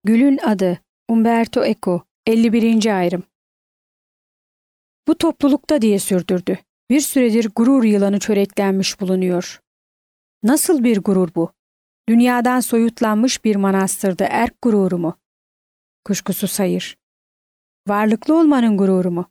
Gül'ün adı Umberto Eco 51. ayrım. Bu toplulukta diye sürdürdü. Bir süredir gurur yılanı çöreklenmiş bulunuyor. Nasıl bir gurur bu? Dünyadan soyutlanmış bir manastırda erk gururu mu? Kuşkusuz hayır. Varlıklı olmanın gururu mu?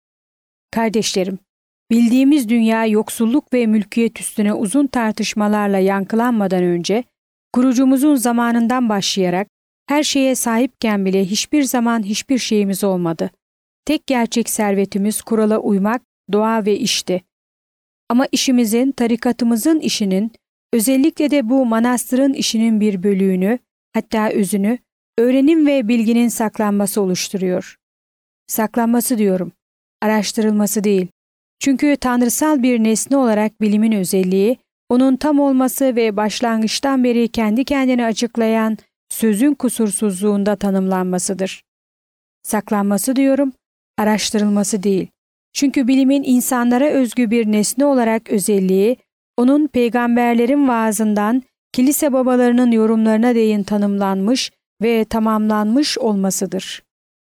Kardeşlerim, bildiğimiz dünya yoksulluk ve mülkiyet üstüne uzun tartışmalarla yankılanmadan önce, kurucumuzun zamanından başlayarak her şeye sahipken bile hiçbir zaman hiçbir şeyimiz olmadı. Tek gerçek servetimiz kurala uymak, doğa ve işti. Ama işimizin, tarikatımızın işinin, özellikle de bu manastırın işinin bir bölüğünü, hatta özünü, öğrenim ve bilginin saklanması oluşturuyor. Saklanması diyorum, araştırılması değil. Çünkü tanrısal bir nesne olarak bilimin özelliği, onun tam olması ve başlangıçtan beri kendi kendini açıklayan sözün kusursuzluğunda tanımlanmasıdır. Saklanması diyorum, araştırılması değil. Çünkü bilimin insanlara özgü bir nesne olarak özelliği, onun peygamberlerin vaazından kilise babalarının yorumlarına değin tanımlanmış ve tamamlanmış olmasıdır.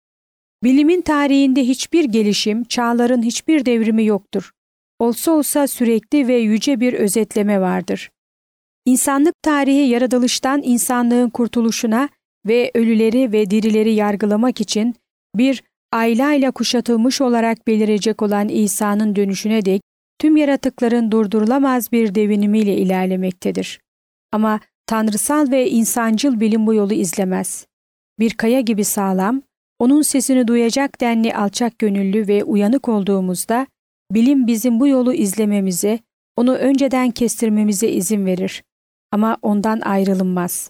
Bilimin tarihinde hiçbir gelişim, çağların hiçbir devrimi yoktur. Olsa olsa sürekli ve yüce bir özetleme vardır. İnsanlık tarihi yaratılıştan insanlığın kurtuluşuna ve ölüleri ve dirileri yargılamak için bir aylayla kuşatılmış olarak belirecek olan İsa'nın dönüşüne dek tüm yaratıkların durdurulamaz bir devinimiyle ilerlemektedir. Ama tanrısal ve insancıl bilim bu yolu izlemez. Bir kaya gibi sağlam, onun sesini duyacak denli alçak gönüllü ve uyanık olduğumuzda, bilim bizim bu yolu izlememize, onu önceden kestirmemize izin verir. Ama ondan ayrılınmaz.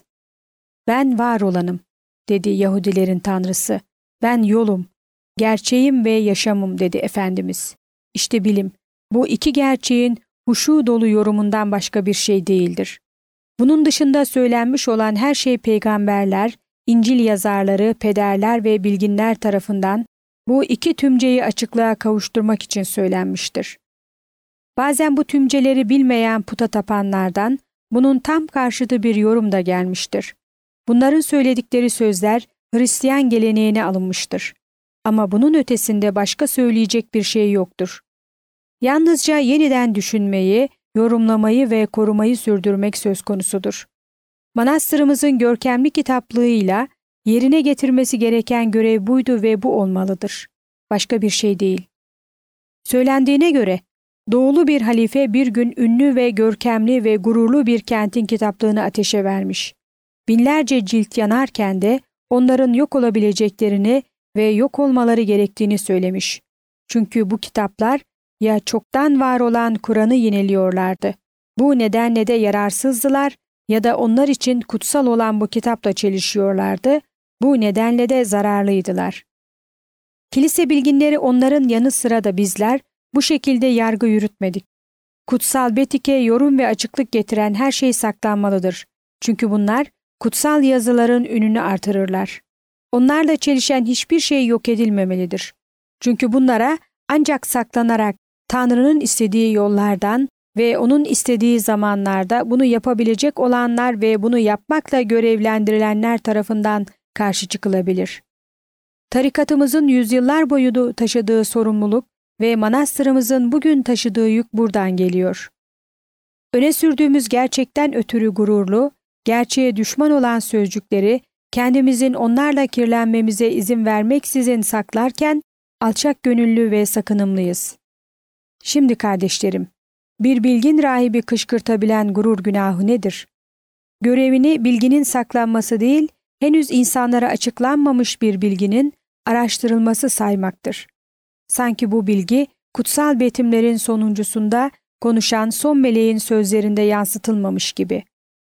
Ben var olanım, dedi Yahudilerin tanrısı. Ben yolum, gerçeğim ve yaşamım, dedi Efendimiz. İşte bilim, bu iki gerçeğin huşu dolu yorumundan başka bir şey değildir. Bunun dışında söylenmiş olan her şey peygamberler, İncil yazarları, pederler ve bilginler tarafından bu iki tümceyi açıklığa kavuşturmak için söylenmiştir. Bazen bu tümceleri bilmeyen puta tapanlardan bunun tam karşıtı bir yorum da gelmiştir. Bunların söyledikleri sözler Hristiyan geleneğine alınmıştır. Ama bunun ötesinde başka söyleyecek bir şey yoktur. Yalnızca yeniden düşünmeyi, yorumlamayı ve korumayı sürdürmek söz konusudur. Manastırımızın görkemli kitaplığıyla yerine getirmesi gereken görev buydu ve bu olmalıdır. Başka bir şey değil. Söylendiğine göre, doğulu bir halife bir gün ünlü ve görkemli ve gururlu bir kentin kitaplığını ateşe vermiş. Binlerce cilt yanarken de onların yok olabileceklerini ve yok olmaları gerektiğini söylemiş. Çünkü bu kitaplar ya çoktan var olan Kur'an'ı yineliyorlardı. Bu nedenle de yararsızdılar ya da onlar için kutsal olan bu kitapla çelişiyorlardı. Bu nedenle de zararlıydılar. Kilise bilginleri onların yanı sıra da bizler bu şekilde yargı yürütmedik. Kutsal Betik'e yorum ve açıklık getiren her şey saklanmalıdır. Çünkü bunlar kutsal yazıların ününü artırırlar. Onlarla çelişen hiçbir şey yok edilmemelidir. Çünkü bunlara ancak saklanarak Tanrı'nın istediği yollardan ve onun istediği zamanlarda bunu yapabilecek olanlar ve bunu yapmakla görevlendirilenler tarafından karşı çıkılabilir. Tarikatımızın yüzyıllar boyu taşıdığı sorumluluk ve manastırımızın bugün taşıdığı yük buradan geliyor. Öne sürdüğümüz gerçekten ötürü gururlu, gerçeğe düşman olan sözcükleri kendimizin onlarla kirlenmemize izin vermeksizin saklarken alçak gönüllü ve sakınımlıyız. Şimdi kardeşlerim, bir bilgin rahibi kışkırtabilen gurur günahı nedir? Görevini bilginin saklanması değil, henüz insanlara açıklanmamış bir bilginin araştırılması saymaktır. Sanki bu bilgi, kutsal betimlerin sonuncusunda konuşan son meleğin sözlerinde yansıtılmamış gibi.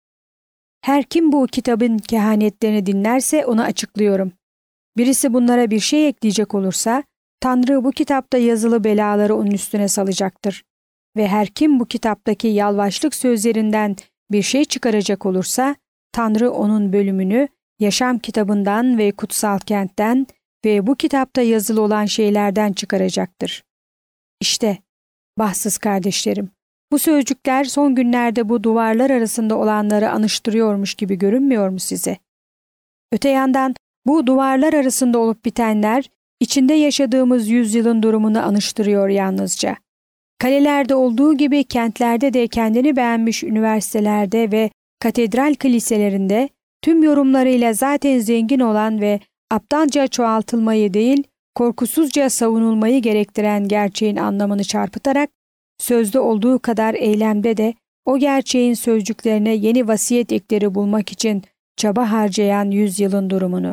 Her kim bu kitabın kehanetlerini dinlerse onu açıklıyorum. Birisi bunlara bir şey ekleyecek olursa, Tanrı bu kitapta yazılı belaları onun üstüne salacaktır. Ve her kim bu kitaptaki yalvaçlık sözlerinden bir şey çıkaracak olursa, Tanrı onun bölümünü yaşam kitabından ve kutsal kentten ve bu kitapta yazılı olan şeylerden çıkaracaktır. İşte, bahtsız kardeşlerim, bu sözcükler son günlerde bu duvarlar arasında olanları anıştırıyormuş gibi görünmüyor mu size? Öte yandan bu duvarlar arasında olup bitenler içinde yaşadığımız yüzyılın durumunu anıştırıyor yalnızca. Kalelerde olduğu gibi kentlerde de kendini beğenmiş üniversitelerde ve katedral kiliselerinde tüm yorumlarıyla zaten zengin olan ve aptalca çoğaltılmayı değil, korkusuzca savunulmayı gerektiren gerçeğin anlamını çarpıtarak, sözde olduğu kadar eylemde de o gerçeğin sözcüklerine yeni vasiyet ekleri bulmak için çaba harcayan yüzyılın durumunu.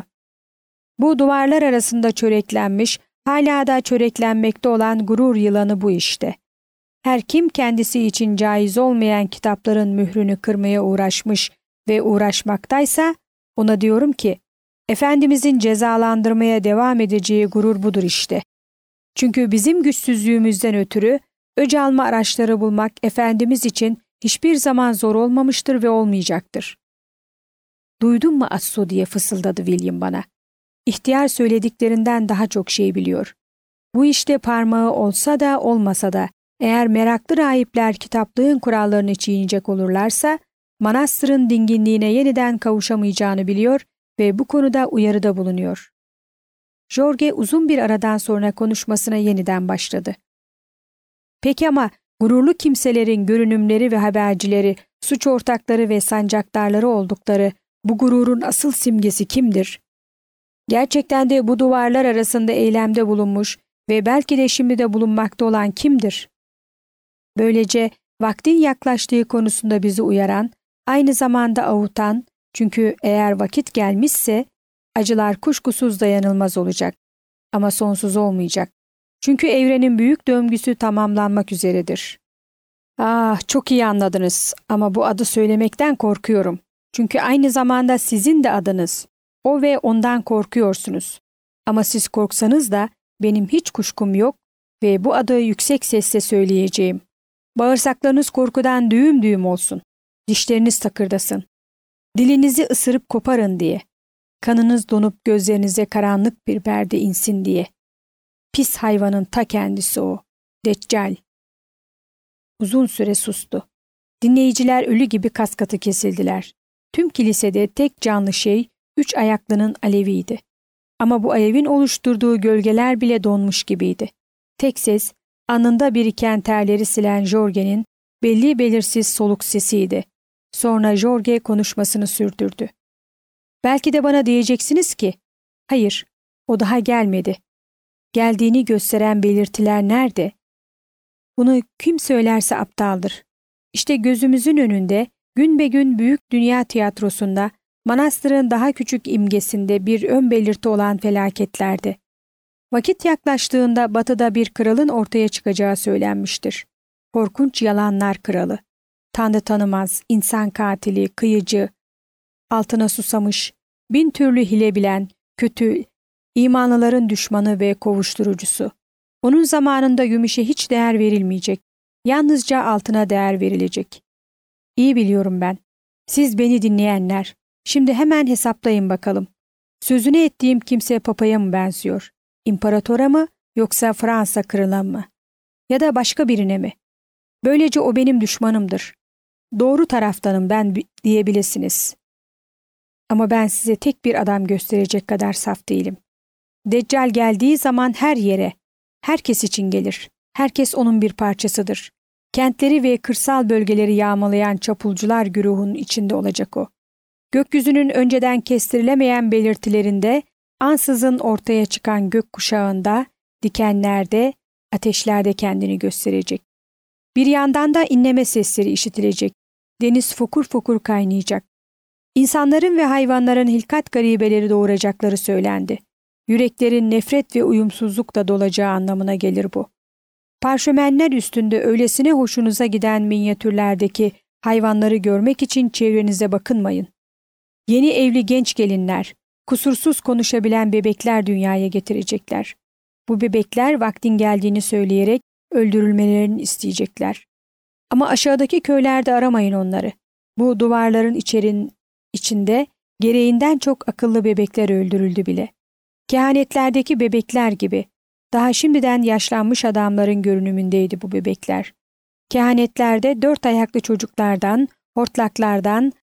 Bu duvarlar arasında çöreklenmiş, hala da çöreklenmekte olan gurur yılanı bu işte. Her kim kendisi için caiz olmayan kitapların mührünü kırmaya uğraşmış ve uğraşmaktaysa, ona diyorum ki, Efendimizin cezalandırmaya devam edeceği gurur budur işte. Çünkü bizim güçsüzlüğümüzden ötürü öc alma araçları bulmak Efendimiz için hiçbir zaman zor olmamıştır ve olmayacaktır. Duydun mu Asso diye fısıldadı William bana. İhtiyar söylediklerinden daha çok şey biliyor. Bu işte parmağı olsa da olmasa da eğer meraklı rahipler kitaplığın kurallarını çiğneyecek olurlarsa manastırın dinginliğine yeniden kavuşamayacağını biliyor ve bu konuda uyarıda bulunuyor. Jorge uzun bir aradan sonra konuşmasına yeniden başladı. Peki ama gururlu kimselerin görünümleri ve habercileri, suç ortakları ve sancaktarları oldukları bu gururun asıl simgesi kimdir? Gerçekten de bu duvarlar arasında eylemde bulunmuş ve belki de şimdi de bulunmakta olan kimdir? Böylece vaktin yaklaştığı konusunda bizi uyaran, aynı zamanda avutan, çünkü eğer vakit gelmişse acılar kuşkusuz dayanılmaz olacak ama sonsuz olmayacak. Çünkü evrenin büyük döngüsü tamamlanmak üzeredir. Ah, çok iyi anladınız ama bu adı söylemekten korkuyorum. Çünkü aynı zamanda sizin de adınız. O ve ondan korkuyorsunuz. Ama siz korksanız da benim hiç kuşkum yok ve bu adı yüksek sesle söyleyeceğim. Bağırsaklarınız korkudan düğüm düğüm olsun. Dişleriniz takırdasın. Dilinizi ısırıp koparın diye. Kanınız donup gözlerinize karanlık bir perde insin diye. Pis hayvanın ta kendisi o. Deccal. Uzun süre sustu. Dinleyiciler ölü gibi kaskatı kesildiler. Tüm kilisede tek canlı şey 3 ayaklının aleviydi. Ama bu alevin oluşturduğu gölgeler bile donmuş gibiydi. Tek ses, anında biriken terleri silen Jorge'nin belli belirsiz soluk sesiydi. Sonra Jorge konuşmasını sürdürdü. Belki de bana diyeceksiniz ki, hayır, o daha gelmedi. Geldiğini gösteren belirtiler nerede? Bunu kim söylerse aptaldır. İşte gözümüzün önünde gün be gün büyük dünya tiyatrosunda manastırın daha küçük imgesinde bir ön belirti olan felaketlerdi. Vakit yaklaştığında batıda bir kralın ortaya çıkacağı söylenmiştir. Korkunç yalanlar kralı. Tanrı tanımaz, insan katili, kıyıcı, altına susamış, bin türlü hile bilen, kötü, imanlıların düşmanı ve kovuşturucusu. Onun zamanında gümüşe hiç değer verilmeyecek. Yalnızca altına değer verilecek. İyi biliyorum ben. Siz beni dinleyenler. Şimdi hemen hesaplayın bakalım. Sözünü ettiğim kimse papaya mı benziyor? İmparatora mı yoksa Fransa kralına mı? Ya da başka birine mi? Böylece o benim düşmanımdır. Doğru taraftanım ben diyebilirsiniz. Ama ben size tek bir adam gösterecek kadar saf değilim. Deccal geldiği zaman her yere, herkes için gelir. Herkes onun bir parçasıdır. Kentleri ve kırsal bölgeleri yağmalayan çapulcular güruhunun içinde olacak o. Gökyüzünün önceden kestirilemeyen belirtilerinde, ansızın ortaya çıkan gök kuşağında, dikenlerde, ateşlerde kendini gösterecek. Bir yandan da inleme sesleri işitilecek. Deniz fokur fokur kaynayacak. İnsanların ve hayvanların hilkat garibeleri doğuracakları söylendi. Yüreklerin nefret ve uyumsuzlukla dolacağı anlamına gelir bu. Parşömenler üstünde öylesine hoşunuza giden minyatürlerdeki hayvanları görmek için çevrenize bakınmayın. Yeni evli genç gelinler, kusursuz konuşabilen bebekler dünyaya getirecekler. Bu bebekler vaktin geldiğini söyleyerek öldürülmelerini isteyecekler. Ama aşağıdaki köylerde aramayın onları. Bu duvarların içinde gereğinden çok akıllı bebekler öldürüldü bile. Kehanetlerdeki bebekler gibi. Daha şimdiden yaşlanmış adamların görünümündeydi bu bebekler. Kehanetlerde 4 ayaklı çocuklardan, hortlaklardan,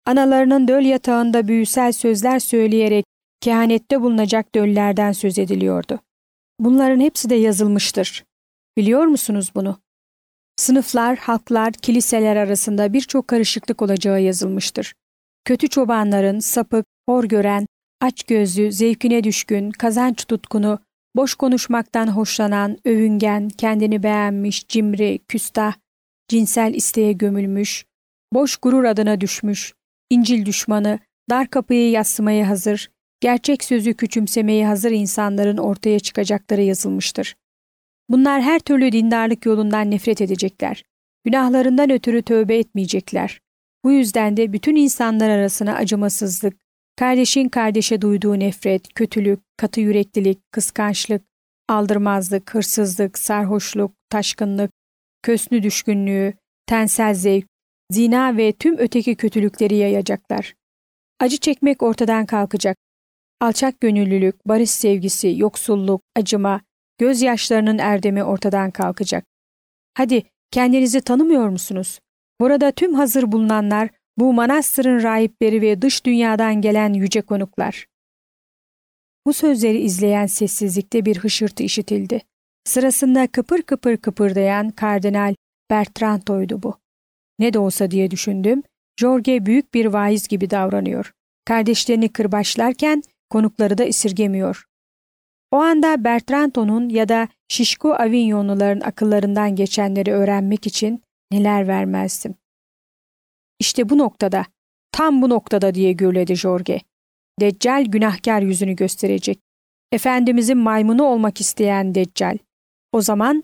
Analarının döl yatağında büyüsel sözler söyleyerek kehanette bulunacak döllerden söz ediliyordu. Bunların hepsi de yazılmıştır. Biliyor musunuz bunu? Sınıflar, halklar, kiliseler arasında birçok karışıklık olacağı yazılmıştır. Kötü çobanların, sapık, hor gören, açgözlü, zevkine düşkün, kazanç tutkunu, boş konuşmaktan hoşlanan, övüngen, kendini beğenmiş, cimri, küstah, cinsel isteğe gömülmüş, boş gurur adına düşmüş, İncil düşmanı, dar kapıyı yassımaya hazır, gerçek sözü küçümsemeye hazır insanların ortaya çıkacakları yazılmıştır. Bunlar her türlü dindarlık yolundan nefret edecekler. Günahlarından ötürü tövbe etmeyecekler. Bu yüzden de bütün insanlar arasına acımasızlık, kardeşin kardeşe duyduğu nefret, kötülük, katı yüreklilik, kıskançlık, aldırmazlık, hırsızlık, sarhoşluk, taşkınlık, kösnü düşkünlüğü, tensel zevk, zina ve tüm öteki kötülükleri yayacaklar. Acı çekmek ortadan kalkacak. Alçak gönüllülük, barış sevgisi, yoksulluk, acıma, gözyaşlarının erdemi ortadan kalkacak. Hadi, kendinizi tanımıyor musunuz? Burada tüm hazır bulunanlar, bu manastırın rahipleri ve dış dünyadan gelen yüce konuklar. Bu sözleri izleyen sessizlikte bir hışırtı işitildi. Sırasında kıpır kıpır kıpırdayan Kardinal Bertrando'ydu bu. Ne de olsa diye düşündüm, Jorge büyük bir vaiz gibi davranıyor. Kardeşlerini kırbaçlarken konukları da esirgemiyor. O anda Bertrando'nun ya da şişko Avignonluların akıllarından geçenleri öğrenmek için neler vermezdim. İşte bu noktada, tam bu noktada diye gürledi Jorge. Deccal günahkar yüzünü gösterecek. Efendimizin maymunu olmak isteyen Deccal. O zaman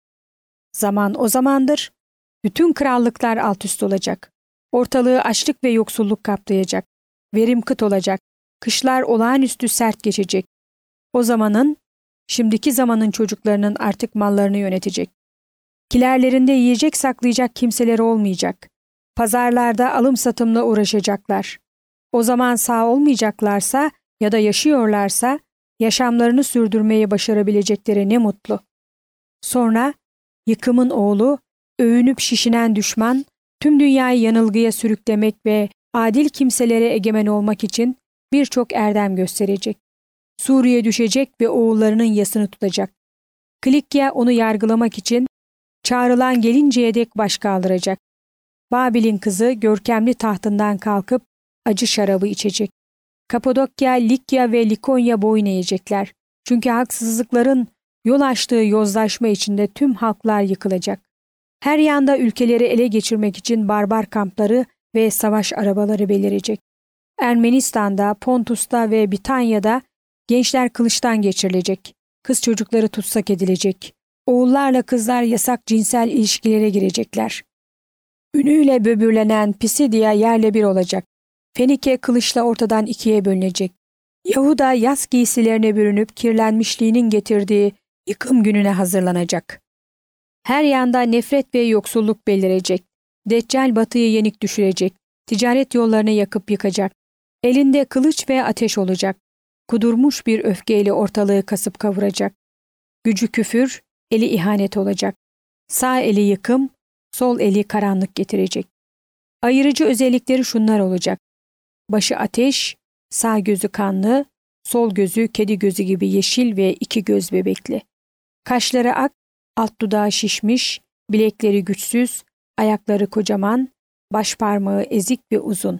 o zamandır. Bütün krallıklar alt üst olacak. Ortalığı açlık ve yoksulluk kaplayacak. Verim kıt olacak. Kışlar olağanüstü sert geçecek. O zamanın, şimdiki zamanın çocuklarının artık mallarını yönetecek. Kilerlerinde yiyecek saklayacak kimseleri olmayacak. Pazarlarda alım satımla uğraşacaklar. O zaman sağ olmayacaklarsa ya da yaşıyorlarsa yaşamlarını sürdürmeyi başarabilecekleri ne mutlu. Sonra yıkımın oğlu, övünüp şişinen düşman, tüm dünyayı yanılgıya sürüklemek ve adil kimselere egemen olmak için birçok erdem gösterecek. Suriye düşecek ve oğullarının yasını tutacak. Kilikya onu yargılamak için çağrılan gelinceye dek baş kaldıracak. Babil'in kızı görkemli tahtından kalkıp acı şarabı içecek. Kapadokya, Likya ve Likonya boyun eğecekler. Çünkü haksızlıkların yol açtığı yozlaşma içinde tüm halklar yıkılacak. Her yanda ülkeleri ele geçirmek için barbar kampları ve savaş arabaları belirecek. Ermenistan'da, Pontus'ta ve Bitanya'da gençler kılıçtan geçirilecek. Kız çocukları tutsak edilecek. Oğullarla kızlar yasak cinsel ilişkilere girecekler. Ünüyle böbürlenen Pisidia yerle bir olacak. Fenike kılıçla ortadan ikiye bölünecek. Yahuda yaz giysilerine bürünüp kirlenmişliğinin getirdiği yıkım gününe hazırlanacak. Her yanda nefret ve yoksulluk belirecek. Deccal batıyı yenik düşürecek. Ticaret yollarını yakıp yıkacak. Elinde kılıç ve ateş olacak. Kudurmuş bir öfkeyle ortalığı kasıp kavuracak. Gücü küfür, eli ihanet olacak. Sağ eli yıkım, sol eli karanlık getirecek. Ayırıcı özellikleri şunlar olacak. Başı ateş, sağ gözü kanlı, sol gözü kedi gözü gibi yeşil ve iki göz bebekli. Kaşları ak, alt dudağı şişmiş, bilekleri güçsüz, ayakları kocaman, baş parmağı ezik ve uzun.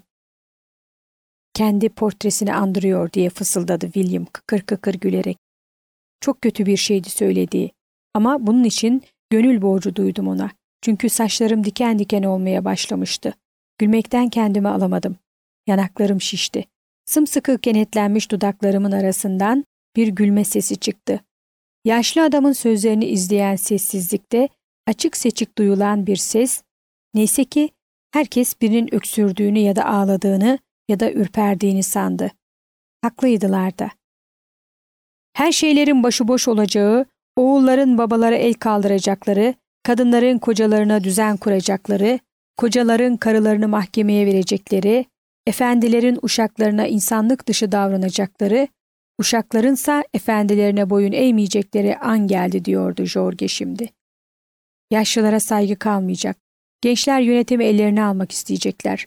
Kendi portresini andırıyor diye fısıldadı William kıkır kıkır gülerek. Çok kötü bir şeydi söylediği ama bunun için gönül borcu duydum ona. Çünkü saçlarım diken diken olmaya başlamıştı. Gülmekten kendimi alamadım. Yanaklarım şişti. Sımsıkı kenetlenmiş dudaklarımın arasından bir gülme sesi çıktı. Yaşlı adamın sözlerini izleyen sessizlikte açık seçik duyulan bir ses, neyse ki herkes birinin öksürdüğünü ya da ağladığını ya da ürperdiğini sandı. Haklıydılar da. Her şeylerin başıboş olacağı, oğulların babalara el kaldıracakları, kadınların kocalarına düzen kuracakları, kocaların karılarını mahkemeye verecekleri, efendilerin uşaklarına insanlık dışı davranacakları, uşaklarınsa efendilerine boyun eğmeyecekleri an geldi diyordu Jorge şimdi. Yaşlılara saygı kalmayacak. Gençler yönetimi ellerine almak isteyecekler.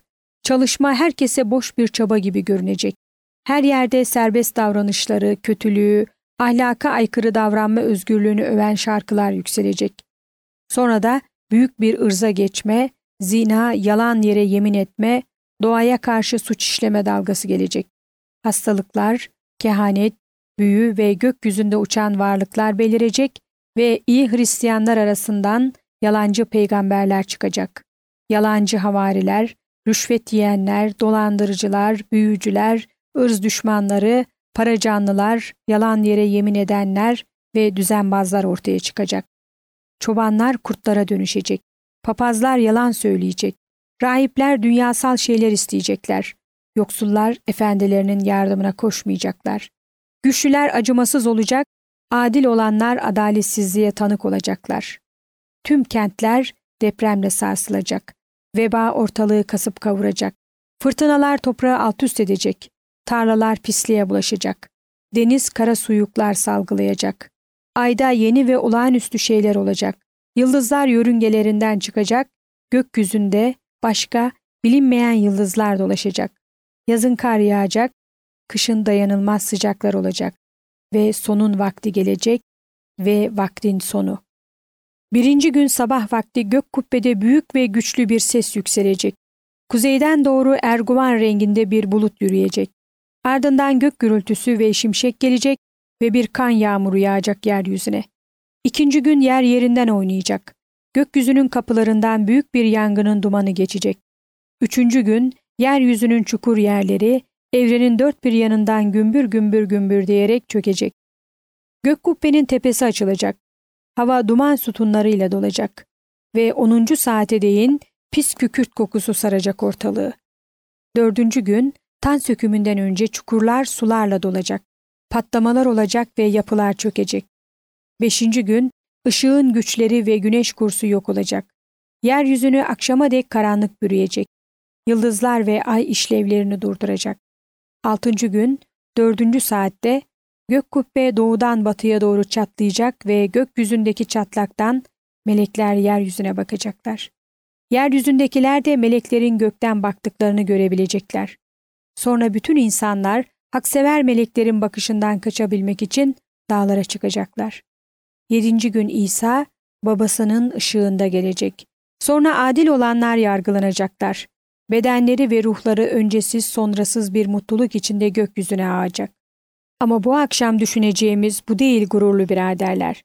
Çalışma herkese boş bir çaba gibi görünecek. Her yerde serbest davranışları, kötülüğü, ahlaka aykırı davranma özgürlüğünü öven şarkılar yükselecek. Sonra da büyük bir ırza geçme, zina, yalan yere yemin etme, doğaya karşı suç işleme dalgası gelecek. Hastalıklar, kehanet, büyü ve gökyüzünde uçan varlıklar belirecek ve iyi Hristiyanlar arasından yalancı peygamberler çıkacak. Yalancı havariler, rüşvet yiyenler, dolandırıcılar, büyücüler, ırz düşmanları, para canlılar, yalan yere yemin edenler ve düzenbazlar ortaya çıkacak. Çobanlar kurtlara dönüşecek. Papazlar yalan söyleyecek. Rahipler dünyasal şeyler isteyecekler. Yoksullar efendilerinin yardımına koşmayacaklar. Güçlüler acımasız olacak, adil olanlar adaletsizliğe tanık olacaklar. Tüm kentler depremle sarsılacak. Veba ortalığı kasıp kavuracak. Fırtınalar toprağı alt üst edecek. Tarlalar pisliğe bulaşacak. Deniz kara suyuklar salgılayacak. Ayda yeni ve olağanüstü şeyler olacak. Yıldızlar yörüngelerinden çıkacak. Gökyüzünde başka bilinmeyen yıldızlar dolaşacak. Yazın kar yağacak. Kışın dayanılmaz sıcaklar olacak. Ve sonun vakti gelecek ve vaktin sonu. Birinci gün sabah vakti gök kubbede büyük ve güçlü bir ses yükselecek. Kuzeyden doğru erguvan renginde bir bulut yürüyecek. Ardından gök gürültüsü ve şimşek gelecek ve bir kan yağmuru yağacak yeryüzüne. İkinci gün yer yerinden oynayacak. Gökyüzünün kapılarından büyük bir yangının dumanı geçecek. Üçüncü gün yeryüzünün çukur yerleri, evrenin dört bir yanından gümbür gümbür gümbür diyerek çökecek. Gök kubbenin tepesi açılacak. Hava duman sütunlarıyla dolacak. Ve 10. saate değin pis kükürt kokusu saracak ortalığı. Dördüncü gün tan sökümünden önce çukurlar sularla dolacak. Patlamalar olacak ve yapılar çökecek. Beşinci gün ışığın güçleri ve güneş kursu yok olacak. Yeryüzünü akşama dek karanlık bürüyecek. Yıldızlar ve ay işlevlerini durduracak. Altıncı gün 4. saatte gök kubbe doğudan batıya doğru çatlayacak ve gökyüzündeki çatlaktan melekler yeryüzüne bakacaklar. Yeryüzündekiler de meleklerin gökten baktıklarını görebilecekler. Sonra bütün insanlar haksever meleklerin bakışından kaçabilmek için dağlara çıkacaklar. 7. gün İsa babasının ışığında gelecek. Sonra adil olanlar yargılanacaklar. Bedenleri ve ruhları öncesiz sonrasız bir mutluluk içinde gökyüzüne ağacak. Ama bu akşam düşüneceğimiz bu değil gururlu biraderler.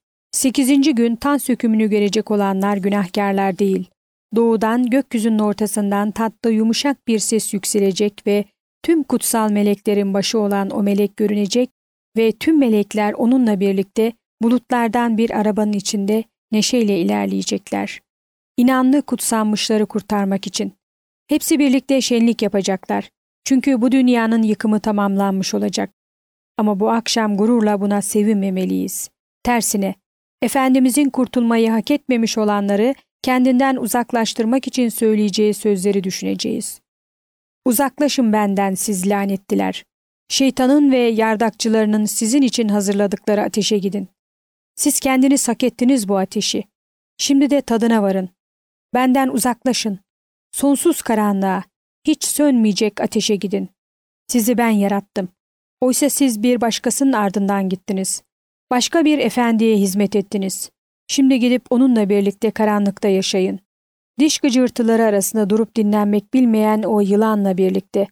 8. gün tan sökümünü görecek olanlar günahkarlar değil. Doğudan gökyüzünün ortasından tatlı yumuşak bir ses yükselecek ve tüm kutsal meleklerin başı olan o melek görünecek ve tüm melekler onunla birlikte bulutlardan bir arabanın içinde neşeyle ilerleyecekler. İnanlı kutsanmışları kurtarmak için. Hepsi birlikte şenlik yapacaklar. Çünkü bu dünyanın yıkımı tamamlanmış olacak. Ama bu akşam gururla buna sevinmemeliyiz. Tersine, Efendimizin kurtulmayı hak etmemiş olanları kendinden uzaklaştırmak için söyleyeceği sözleri düşüneceğiz. Uzaklaşın benden siz lanetliler. Şeytanın ve yardakçılarının sizin için hazırladıkları ateşe gidin. Siz kendiniz hak ettiniz bu ateşi. Şimdi de tadına varın. Benden uzaklaşın. Sonsuz karanlığa, hiç sönmeyecek ateşe gidin. Sizi ben yarattım. Oysa siz bir başkasının ardından gittiniz. Başka bir efendiye hizmet ettiniz. Şimdi gidip onunla birlikte karanlıkta yaşayın. Diş gıcırtıları arasında durup dinlenmek bilmeyen o yılanla birlikte.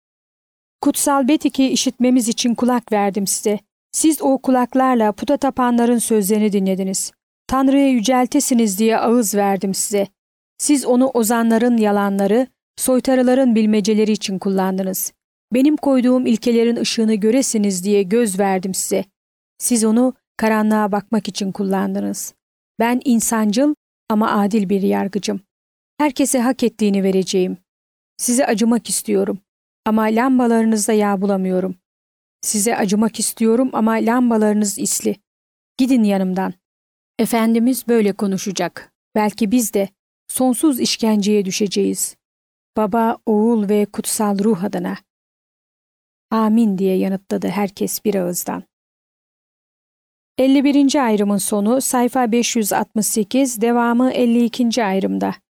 Kutsal Betik'i işitmemiz için kulak verdim size. Siz o kulaklarla puta tapanların sözlerini dinlediniz. Tanrı'ya yüceltesiniz diye ağız verdim size. Siz onu ozanların yalanları, soytarıların bilmeceleri için kullandınız. Benim koyduğum ilkelerin ışığını göresiniz diye göz verdim size. Siz onu karanlığa bakmak için kullandınız. Ben insancıl ama adil bir yargıcım. Herkese hak ettiğini vereceğim. Size acımak istiyorum ama lambalarınızda yağ bulamıyorum. Size acımak istiyorum ama lambalarınız isli. Gidin yanımdan. Efendimiz böyle konuşacak. Belki biz de sonsuz işkenceye düşeceğiz. Baba, oğul ve kutsal ruh adına. Amin diye yanıtladı herkes bir ağızdan. 51. ayrımın sonu sayfa 568, devamı 52. ayrımda.